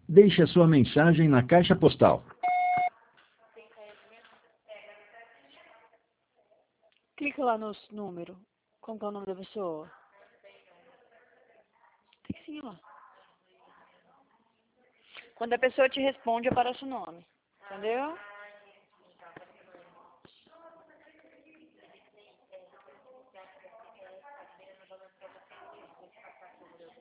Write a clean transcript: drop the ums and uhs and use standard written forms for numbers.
Deixe a sua mensagem na caixa postal. Clica lá no número. Como que é o nome da pessoa? Tem que seguir lá. Quando a pessoa te responde, aparece o nome. Entendeu?